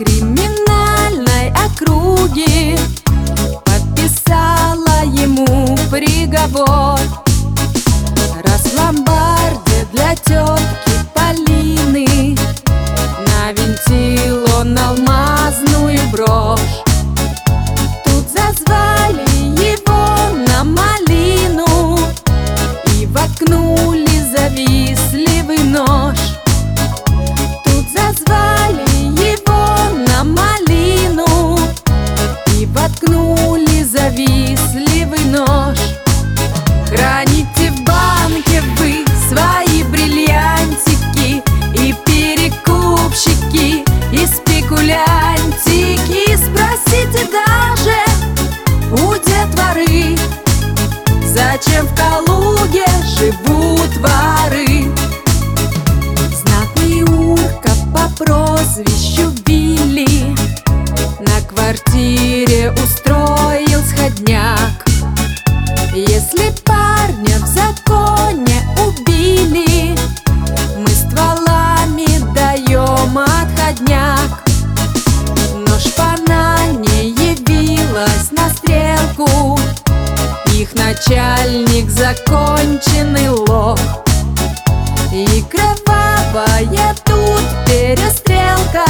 криминальной округи подписала ему приговор. Раз в ломбарде для тетки Полины навинтил он алмазную брошь. Тут зазвали его на малину и воткнули завистливый нож. Тут зазвали его на малину и воткнули завистливый нож. Храните в банке вы свои бриллиантики, и перекупщики, и спекулянтики. Спросите даже у детворы, зачем в Калуге живут воры. Знатный урка по прозвищу Билли на квартире устроил сходняк. Если парня в законе убили, мы стволами даем отходняк. Но шпана не явилась на стрелку, их начальник законченный лох. И кровавая тут перестрелка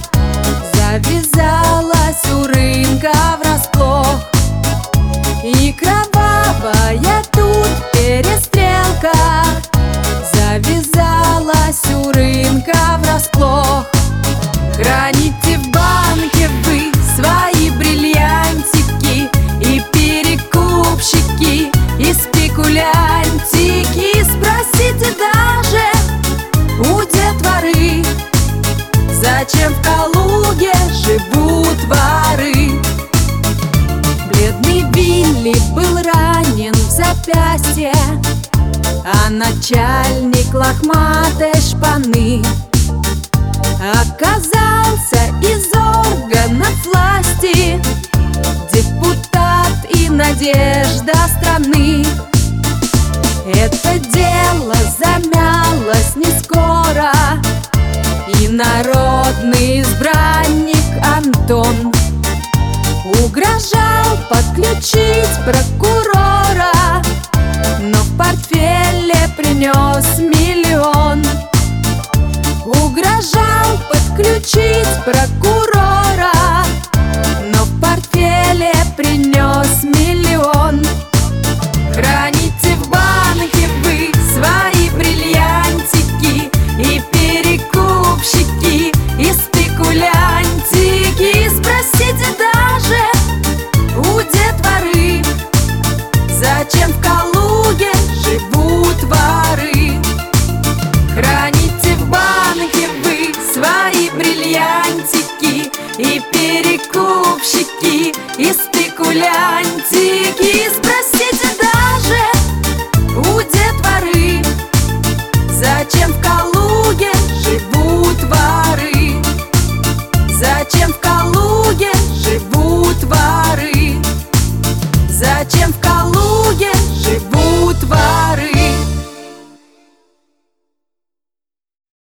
завязалась у рынка врасплох. И кровавая тут перестрелка завязалась у рынка врасплох. Храните в банке вы свои бриллиантики, и перекупщики, и спекулянтики. Спросите даже у детворы, зачем в Калуге живут воры. Бедный Билли был ранен в запястье, а начальник лохматой шпаны оказался из органов власти, депутат и надежда страны. Это дело замялось не скоро, и народный избранник Антон угрожал подключить прокурора, но в портфеле принес миллион. Угрожал подключить прокурора, но в портфеле принес миллион. Храните в банке вы свои бриллиантики, и перекупщики, и спекулянтики. Спросите даже у детворы, зачем в Калуге живут воры. Храните в банке вы свои бриллиантики, и перекупщики, и спекулянтики. Спросите даже у детворы, зачем в Калуге живут воры. Зачем в Калуге живут воры. Зачем в Калуге живут воры.